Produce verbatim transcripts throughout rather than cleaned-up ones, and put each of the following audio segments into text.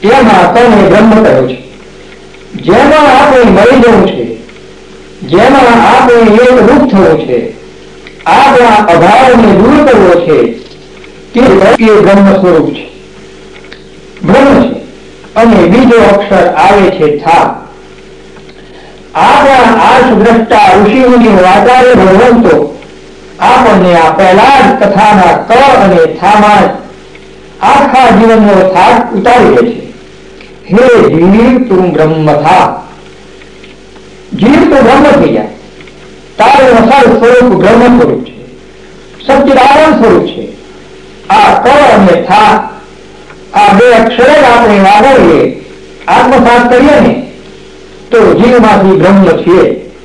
એમાં તને બ્રહ્મ કહ્યો છે. જેમાં આપણે મળી જવું છે, જેમાં આપણે એક રૂપ થવું છે, આપણા અભાવને દૂર કરવો છે, તે બ્રહ્મ સ્વરૂપ છે, બ્રહ્મ છે. અને બીજો અક્ષર આવે છે થા. આપણા આર્ષ દ્રષ્ટા ઋષિમુનિઓ આચાર્ય ભગવંતો આપણને આ પહેલા જ કથાના ક અને થામાં આખા જીવનનો થાક ઉતારી દે છે. હે જીવ તું બ્રહ્મ થા. જીવ તો બ્રહ્મ થઈ જાય. તારું અસલ સ્વરૂપ બ્રહ્મ સ્વરૂપ છે, સચ્ચિદાનંદ સ્વરૂપ છે. આ ક અને થા, આ બે અક્ષર જ આપણે વાપરીએ, આત્મસાત કરીએ ને તો જીવમાંથી બ્રહ્મ છીએ.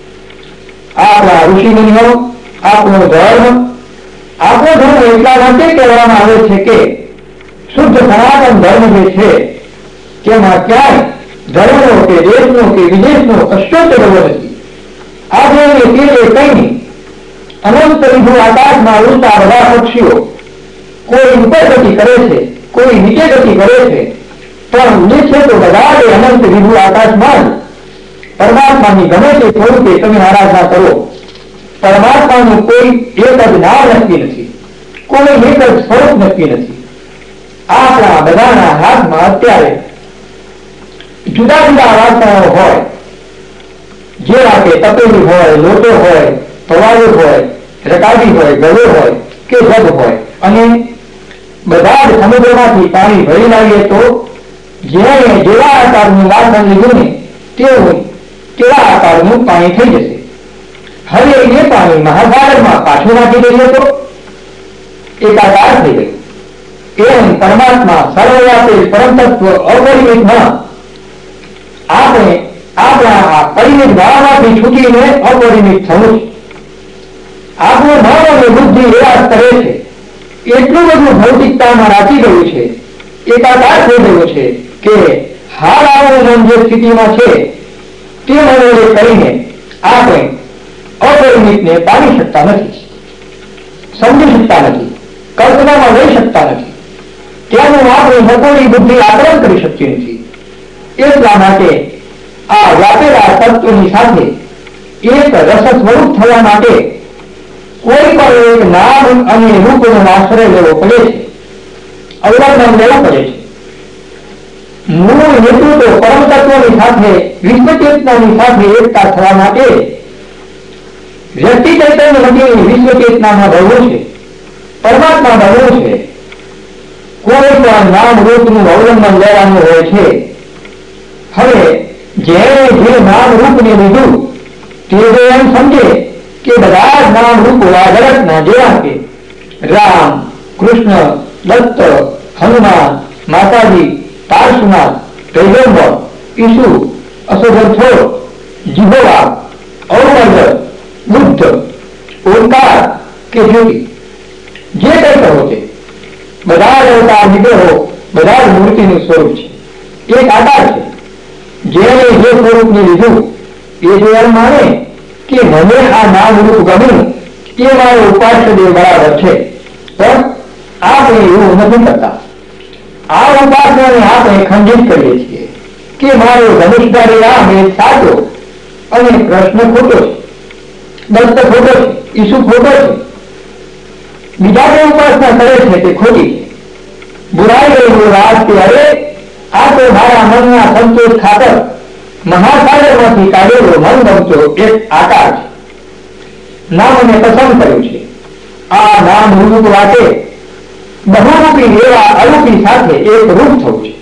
આપણા ઋષિમુનિઓ, આપણો ધર્મ, આપણો ધર્મ એટલા માટે કહેવામાં આવે છે કે શુદ્ધ સનાતન ધર્મ જે છે તેમાં ક્યાંય ધર્મનો કે દેશનો કે વિદેશનો કશો જ રવો નથી. આજે તે કઈ નહીં. અનંત વિભુ આકાશમાં ઉડતા બધા પક્ષીઓ કોઈ ઉપર ગતિ કરે છે, કોઈ નીચે ગતિ કરે છે, પણ ઉડે છે તો બધા અનંત વિભુ આકાશમાં જ પરમાત્માની ગમે તે સ્વરૂપે તમે આરાધના કરો. પરમાત્માનું કોઈ એક જ નામ નક્કી નથી, કોઈ એક જ સ્વરૂપ નક્કી નથી. આપણા બધાના હાથમાં અત્યારે જુદા જુદા વાસણો હોય, જેવા કે તપેલી હોય, લોટો હોય, પવાળું હોય, રકાબી હોય, ગળો હોય કે જગ હોય, અને બધા જ સમુદ્રમાંથી પાણી ભરી લાવીએ તો જેણે જેવા આકારનું વાસણ લીધું ને તેવું તેવા આકારનું પાણી થઈ જશે. હવે એ પાણી મહાસાગરમાં પાછું નાખી દઈએ તો એકાકાર થઈ ગયું. એમ પરમાત્મા સર્વવ્યાપી પરમ તત્વ અપરિમિતમાં આપણે આપણા આ પરિમિત ભાવમાંથી છૂટીને અપરિમિત થવું છે. આપણું મન અને બુદ્ધિ એવા સ્તરે છે, એટલું બધું ભૌતિકતામાં રાખી ગયું છે, એકાકાર થઈ ગયું છે કે હાલ આપણું મન જે સ્થિતિમાં છે તે મનોરે કરીને આપણે અપરિમિતને પામી શકતા નથી, સમજી શકતા નથી, કલ્પનામાં લઈ શકતા નથી. ત્યાંનું આપણી નકોરી બુદ્ધિ આકલન કરી શકતી નથી. એટલા માટે આ વ્યાપેલા તત્વની સાથે એક રસ સ્વરૂપ થવા માટે કોઈ પણ એક નામ અને રૂપનો આશ્રય લેવો પડે છે, અવલંબન લેવું પડે છે. મૂળ હેતુ તો પરમ તત્વની સાથે વિશ્વચેતનાની સાથે એકતા થવા માટે વ્યક્તિ ચૈતન્ય વગેરે વિશ્વચેતનામાં ભરવું છે, પરમાત્મા ભરવું છે. કોઈ પણ નામ રૂપનું અવલંબન લેવાનું હોય છે. હવે જેણે જે નામ રૂપને લીધું તે જો એમ સમજે કે બધા જ નામ રૂપો આ જગતના જેવા કે રામ, કૃષ્ણ, દત્ત, હનુમાન, માતાજી, પાર્શ્વનાથ, પૈગંબર, ઈસુ, અશોભર, જીહોવા, ઔરંગર, બુદ્ધ, ઓંકાર કે જ્યોતિ, જે કઈ કહો છે બધા જ અવતાર વિગ્રહો બધા જ મૂર્તિનું સ્વરૂપ છે, એક આકાર છે. જેને જે સ્વરૂપને લીધું એ જો એમ માને કે મને આ નામ રૂપ ગમ્યું એ મારો ઉપાસ્ય દેવ બરાબર છે, પણ આપણે એવું નથી કરતા. આ ઉપાસનાને આપણે ખંડિત કરીએ છીએ કે મારો ધનુષધારી રામ એ સાચો અને કૃષ્ણ ખોટો છે, દત્ત ખોટો છે, ઈસુ ખોટો છે. બીજા જે ઉપાસના કરે છે તે ખોટી છે. બુરાઈ એવું રાજ કે અરે આ તો મારા મનના સંતોષ ખાતર મહાસાગરમાંથી કાઢેલો મન ગમતો એક આકાર છે. નામને પસંદ કર્યું છે. આ નામ રૂપ વાટે બહુરૂપી એવા અરૂપી સાથે એક રૂપ થવું છે.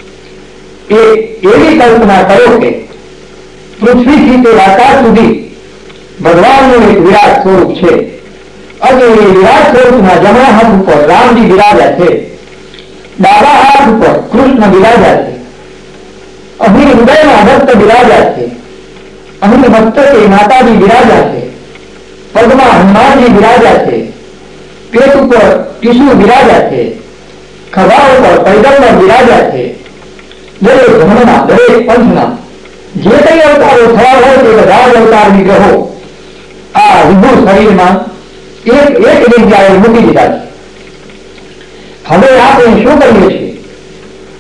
એ એવી કલ્પના કરો કે પૃથ્વીથી તે આકાશ સુધી ભગવાનનું એક વિરાટ સ્વરૂપ છે, અને એ વિરાટ સ્વરૂપના જમણા હાથ ઉપર રામજી બિરાજ્યા છે, ડાબા હાથ ઉપર કૃષ્ણ બિરાજ્યા છે, અહીં હૃદયમાં દત્ત બિરાજ્યા છે, અહીં મસ્તકે માતાજી બિરાજ્યા છે, પગમાં હનુમાનજી બિરાજ્યા છે, પેટ ઉપર ઈસુ બિરાજ્યા છે, ખભા ઉપર પૈગંબર બિરાજ્યા છે. દરેક ધર્મના દરેક પંથના જે કઈ અવતારો થયા હોય તે બધા જ અવતાર વિગ્રહો આ વિભુ શરીરમાં એક એક જગ્યાએ મૂકી દીધા છે. હવે આપણે શું કરીએ છીએ? આપણને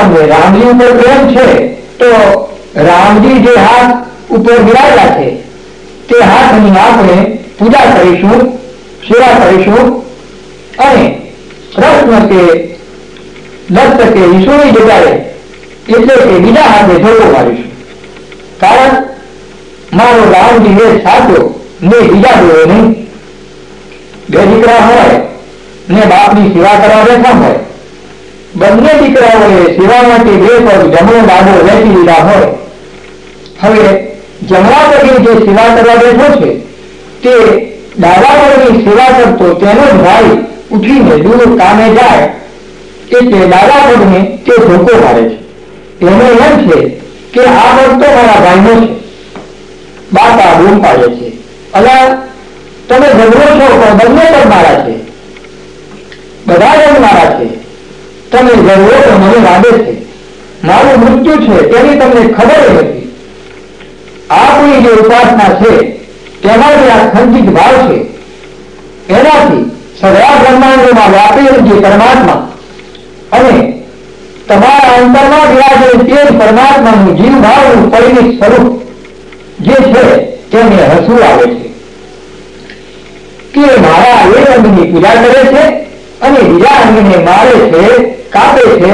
આપણને રામજી ઉપર પ્રેમ છે તો રામજી જે હાથ ઉપર બિરાજેલા છે તે હાથની આપણે પૂજા કરીશું, સેવા કરીશું અને કૃષ્ણ કે દત્ત કે વિષ્ણુની જગ્યાએ એટલે કે બીજા હાથે જોડો મારીશું. કારણ મારો રામજી એ સાચો ને બીજા જોડે નહીં. બે દીકરા હોય ને બાપની સેવા કરવા બેઠા હોય, બંને દીકરાઓએ સેવા માટે બે પગ જમણો ડાબો વેચી લીધા હોય. હવે જમણા પગે જે સેવા કરવા બેઠો છે તે ડાબા પગની સેવા કરતો તેનો જ ભાઈ ઉઠીને દૂર કામે જાય એટલે ડાબા પગને તે ધોકો મારે છે. એને એમ છે કે આ પગ તો મારા ભાઈનો છે. બાપા બૂમ પાડે છે, અલા તમે ઝઘડો છો પણ બંને પગ મારા છે, બધા પગ મારા છે. તમે ઝઘડો તો મને લાગે છે મારું મૃત્યુ છે તેની તમને ખબર નથી. આપણી જે ઉપાસના છે તેમાં જે આ ખંડિત ભાવ છે એનાથી સગળા બ્રહ્માંડોમાં વ્યાપેલું જે પરમાત્મા અને તમારા અંતરમાં બિરાજેલું તે જ પરમાત્માનું જીવ ભાવનું પરિણિત સ્વરૂપ જે છે તેને હસવું આવે છે કે મારા એક અંગની પૂજા કરે છે અને બીજા અંગને મારે છે, કાપે છે.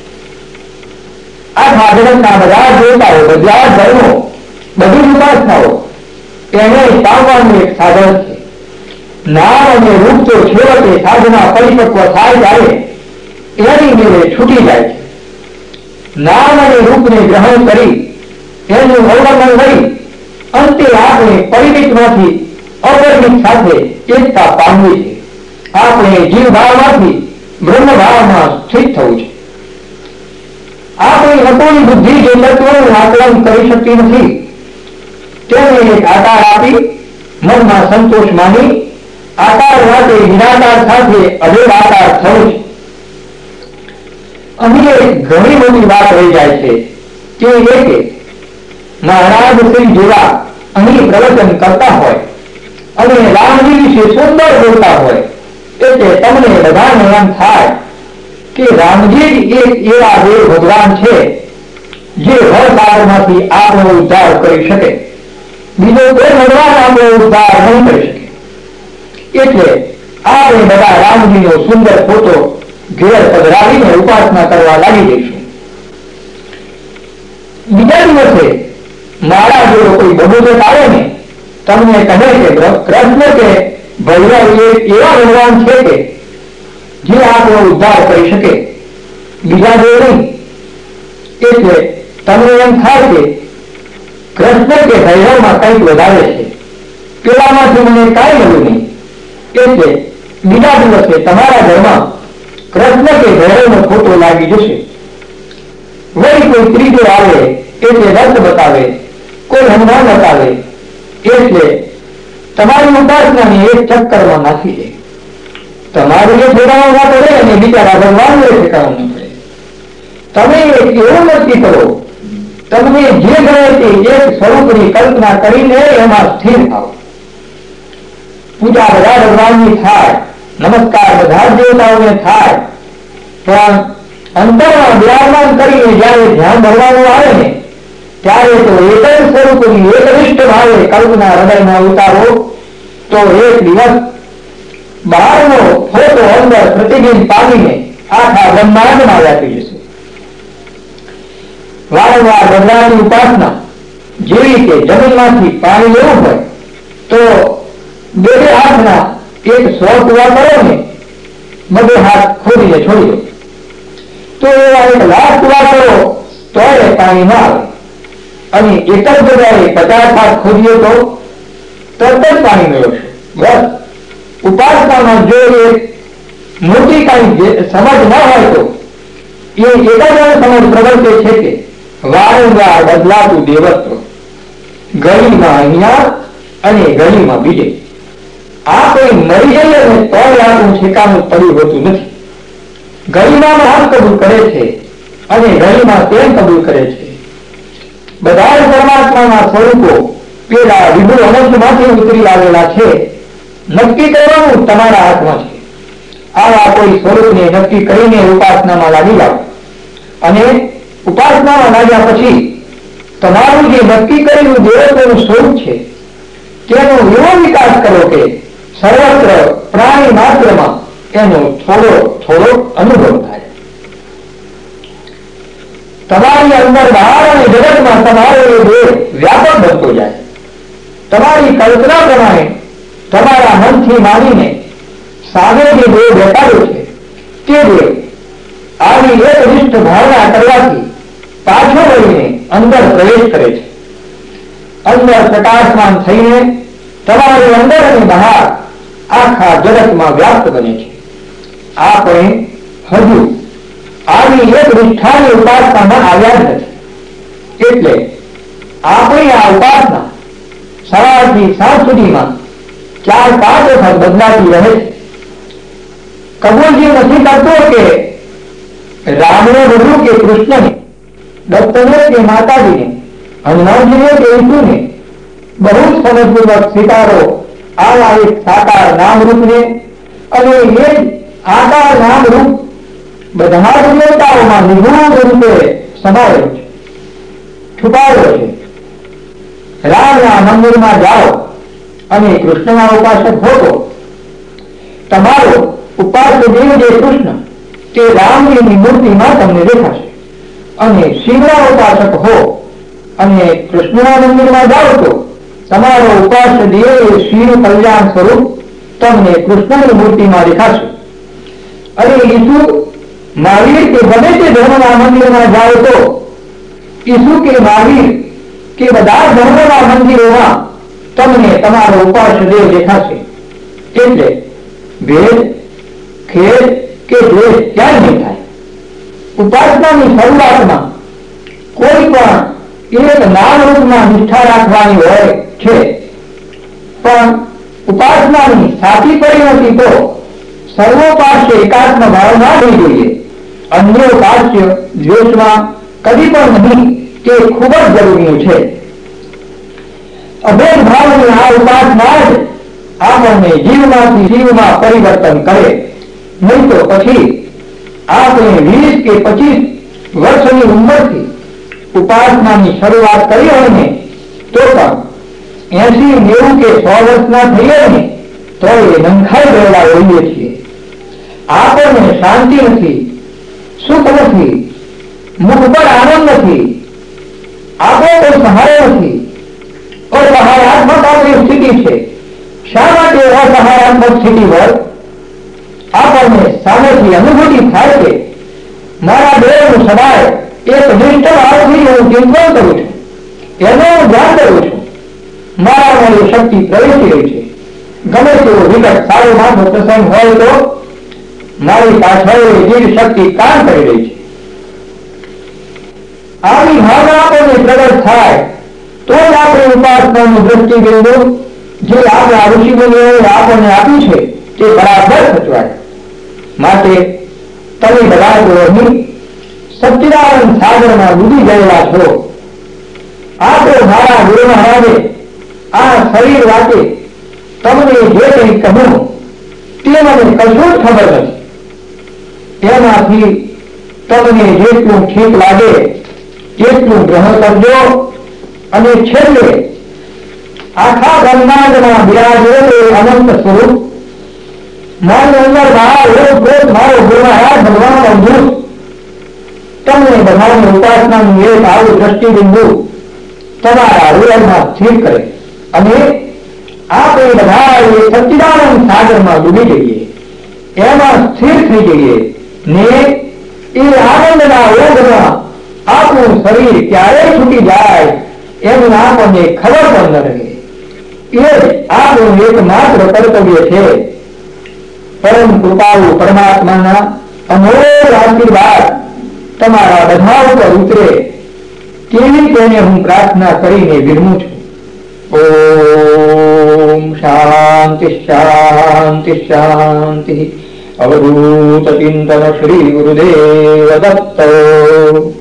આ સાધનના બધા દેવતાઓ, બધા ધર્મો, બધી ઉપાસનાઓ એને પામવાનું એક સાધન છે. નામ અને રૂપ તો છેવટે સાધના પરિપક્વ થાય ત્યારે એની મેળે છૂટી જાય છે. નામ અને રૂપને ગ્રહણ કરી એનું અવલંબન કરી અંતે આપણે પરિમિતમાંથી અપરિમિત સાથે એકતા પામવી છે. આપણે જીવ ભાવમાંથી બ્રહ્મ ભાવમાં સ્થિત થવું છે. આપણી અપૂર્ણ બુદ્ધિ જે તત્વોનું આકલન કરી શકતી નથી તેને એક આકાર આપી મનમાં સંતોષ માની આકાર માટે નિરાકાર સાથે અભેદ આકાર થવું છે. અહીં ઘણી મોટી વાત રહી જાય છે કે એ કે મહારાજ શ્રી જેવા અહીં પ્રવચન કરતા હોય અને રામજી વિશે સુંદર બોલતા હોય એટલે તમને બધાને એમ થાય કે રામજી જ એક એવા દેવ ભગવાન છે જે હર કાળમાંથી આપણો ઉદ્ધાર કરી શકે. બીજો કોઈ ભગવાન આપણો ઉદ્ધાર નહીં કરી શકે. એટલે આપણે બધા રામજીનો સુંદર ફોટો ઘેર પધરાવીને ઉપાસના કરવા લાગી દઈશું. બીજા દિવસે મારા જેવો કોઈ બબૂચક આવે ને તમને કહે કે કૃષ્ણ કે ભૈરવ એ એવા ભગવાન છે કે જે આપણો ઉદ્ધાર કરી શકે, બીજા જે નહીં. એટલે તમને એમ થાય કે કૃષ્ણ કે ભૈરવમાં કંઈક વધારે છે, પેલામાંથી મને કાંઈ મળ્યું નહીં. એટલે બીજા દિવસે તમારા ઘરમાં કૃષ્ણ કે ભૈરવનો ફોટો લાગી જશે. વળી કોઈ ત્રીજો આવે એટલે રથ બતાવે, કોઈ હનુમાન બતાવે એટલે તમારી ઉપાસનાને એક ચક્કરમાં નાખી દે. તમારું એ ઠેકાણું ના પડે અને બિચારા ભગવાનનું એ ઠેકાણું ન પડે. તમે એવું નક્કી કરો, તમને જે ગમે તે એક સ્વરૂપની કલ્પના કરીને એમાં સ્થિર થાવ. પૂજા બધા ભગવાનની થાય, નમસ્કાર બધા દેવતાઓને થાય, પણ અંતરમાં બિરાજમાન કરીને જયારે ધ્યાન ભરવાનું આવે ને ત્યારે તો એક જ સ્વરૂપની એકનિષ્ઠ ભાવે કલ્પના હૃદયમાં ઉતારો તો એક દિવસ બહારનો ફોટો અંદર પ્રતિબિંબ પામીને આખા બ્રહ્માંડમાં વ્યાપી જશે. વારંવાર ભગવાનની ઉપાસના જેવી કે જમીનમાંથી પાણી લેવું હોય તો બે બે હાથના એક સો કુવા કરો ને બધે હાથ ખોદીને છોડી દો તો એવા એક લાખ કુવા કરો તો એ પાણી ના આવે. અને એક જ જગ્યાએ પચાસ હાથ ખોદીએ તો તરત જ પાણી મેળવશો. બસ ઉપાસનામાં જો એ મોટી કઈ સમજ ન હોય તો એ એક જ સમજ પ્રવર્તે છે કે વારંવાર બદલાતું દેવત્વ, ગલીમાં અહીંયા અને ગલીમાં બીજે. આ કોઈ મરી જઈએ અને તોય આપણું ઠેકાણું પડ્યું હોતું નથી. ગલીમાં આમ કબૂલ કરે છે અને ગલીમાં તેમ કબૂલ કરે છે. બધા જ પરમાત્માના સ્વરૂપો પેલા વિભુ અનંતમાંથી ઉતરી આવેલા છે. નક્કી કરવાનું તમારા હાથમાં છે. આવા કોઈ સ્વરૂપને નક્કી કરીને ઉપાસનામાં લાગી જાઓ. અને ઉપાસનામાં લાગ્યા પછી તમારું જે નક્કી કરેલું દેવત્વનું સ્વરૂપ છે તેનો એવો વિકાસ કરો કે સર્વત્ર પ્રાણી માત્રમાં એનો થોડો થોડો અનુભવ થાય. તમારી અંદર બહાર અને જગતમાં તમારો એ દેવ વ્યાપક બનતો જાય. તમારી કલ્પના પ્રમાણે તમારા મનથી માનીને સામે જે દેવ બેઠાડ્યો છે તે દેવ આવી એકનિષ્ઠ ભાવના કરવાથી પાછો વળીને અંદર પ્રવેશ કરે છે. અંદર પ્રકાશમાન થઈને તમારી અંદર અને બહાર આખા જગતમાં વ્યાપ્ત બને છે. આપણે હજુ આવી એક નિષ્ઠાની ઉપાસનામાં આવ્યા જ નથી. એટલે આપણી આ ઉપાસના સવારથી સાંજ સુધીમાં ચાર પાંચ વખત બદલાતી રહે છે. કબૂલજી નથી કરતો કે રામને બધું કે કૃષ્ણને, દત્તને કે માતાજીને, હનુમાનજીને કે ઈસુને બહુ જ સમજપૂર્વક સ્વીકારો આવા એક સાકાર નામરૂપને અને એ આકાર નામરૂપ બધા જ દેવતાઓમાં નિગૂઢ રૂપે સમાયેલો છે, છુપાયેલો છે. રામના મંદિરમાં જાઓ અને કૃષ્ણના ઉપાસક હો તો તમારો ઉપાસ્ય દેવ જે કૃષ્ણ તે રામજીની મૂર્તિમાં તમને દેખાશે. અને શિવના ઉપાસક હો અને કૃષ્ણના મંદિરમાં જાઓ તો તમારો ઉપાસ્ય દેવ એ શિવ કલ્યાણ સ્વરૂપ તમને કૃષ્ણની મૂર્તિમાં દેખાશે. અને ઈસુ મહાવીર કે ગમે તે ધર્મના મંદિરમાં જાઓ તો ઈસુ કે મહાવીર કે બધા ધર્મના મંદિરોમાં તમને તમારો ઉપાસ્ય દેવ દેખાશે. એટલે ભેદ ખેદ કે દ્વેષ ક્યાંય નહીં થાય. ઉપાસનાની શરૂઆતમાં કોઈ પણ એક નામરૂપમાં નિષ્ઠા રાખવાની હોય છે, પણ ઉપાસનાની સાચી પરિણતિ તો સર્વોપાસ્ય એકાત્મ ભાવમાં હોવી જોઈએ. અન્ય ઉપાસ્ય દ્વેષમાં કદી પણ નહીં, તે ખૂબ જ જરૂરી છે. અભેદ ભાવની આ ઉપાસના જ આપણને જીવમાંથી જીવમાં પરિવર્તન કરે. નહીં તો પછી આપણે વીસ કે પચીસ વર્ષની ઉંમરથી ઉપાસનાની શરૂઆત કરી હોય ને તો પણ એસી નેવું કે સો વર્ષના થઈએ ને તો એ નંખાઈ ગયેલા હોઈએ છીએ. આપણને શાંતિ નથી, સુખ નથી, મુખ પર આનંદ નથી, આપણો કોઈ સહાય નથી. અસહાયાત્મક આપણી સ્થિતિ છે. શા માટે અસહાયાત્મક સ્થિતિ હોય? આપણને સામેથી અનુભૂતિ થાય કે મારા દેવનું સદાય એક નિષ્ઠ ભાવથી હું ચિંતન કરું છું, એનો હું ધ્યાન કરું છું. મારામાં એ શક્તિ પ્રવેશી રહી છે. ગમે તેવો વિકટ સારો માનો પ્રસંગ હોય તો મારી પાછળ એ દિવ્ય શક્તિ કામ કરી રહી છે. આવી ભાવના આપણને પ્રગટ થાય તો જ આપણે ઉપાસનાનું દ્રષ્ટિબિંદુ જે આપણા ઋષિમુનિઓએ આપણને આપ્યું છે તે બરાબર સચવાય. માટે તમે બધા જો અહીં સચ્ચિદાનંદ સાગરમાં ડૂબી ગયેલા છો. આ તો મારા ગુરુ મહારાજે આ શરીર વાતે તમને જે કંઈ કહ્યું તે મને કશું જ ખબર નથી. એમાંથી તમને જેટલું ઠીક લાગે તેટલું ગ્રહણ કરજો. અને છેલ્લે આખા બ્રહ્માંડમાં બિરાજેલું અનંત સ્વરૂપ મારી અંદર બહાર ઓતપ્રોત મારો ગુરુ મહારાજ ભગવાન અવધૂત તમને બધાની ઉપાસનાનું એક આવું દ્રષ્ટિબિંદુ તમારા હૃદયમાં સ્થિર કરે અને આપણે બધા એ સચ્ચિદાનંદ સાગરમાં ડૂબી જઈએ, એમાં સ્થિર થઈ જઈએ ને એ આનંદના ઓઘમાં આપણું શરીર ક્યારેય છૂટી જાય એની આપણને ખબર પણ ન રહે. એ જ આપણું એકમાત્ર કર્તવ્ય છે. પરમ કૃપાળુ પરમાત્માના અમોલ આશીર્વાદ તમારા બધા ઉપર ઉતરે તેવી તેને હું પ્રાર્થના કરીને વિરમું છું. ઓમ શાંતિ શાંતિ શાંતિ. અવધૂત ચિંતન શ્રી ગુરુદેવ દત્ત.